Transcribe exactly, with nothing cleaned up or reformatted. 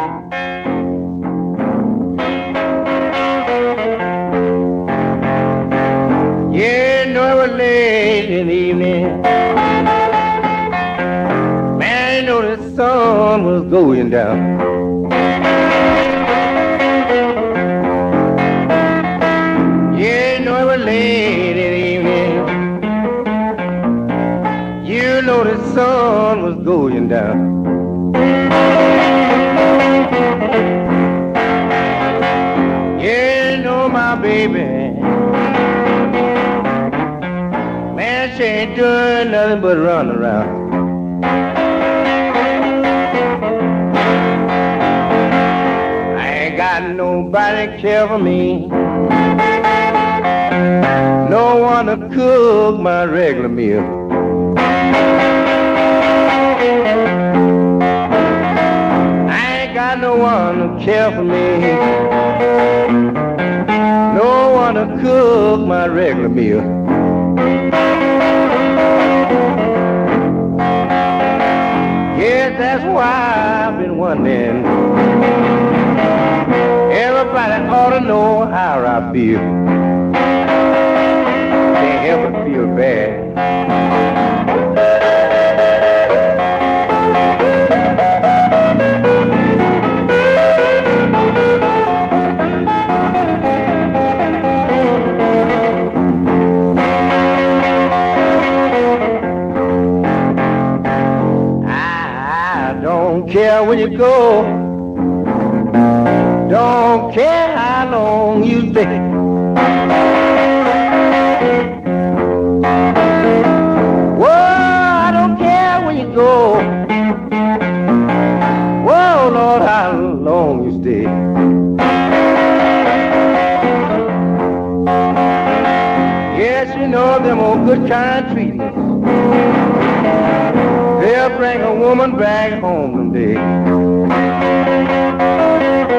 Yeah, you know it was late in the evening. Man, you know the sun was going down. Yeah, you know it was late in the evening. You know the sun was going down. Yeah, you know my baby, man, she ain't doing nothing but run around. I ain't got nobody care for me, no one to cook my regular meal. I ain't got no one to care for me, no one to cook my regular meal. Yes, that's why I've been wondering. Everybody ought to know how I feel. Can't help but feel bad. Don't care where you go, don't care how long you stay. Whoa, I don't care where you go, whoa, Lord, how long you stay. Yes, you know them old good kind treatments, they'll bring a woman back home someday.